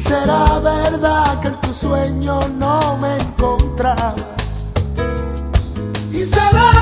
será verdad que en tu sueño no me encontraba. Y será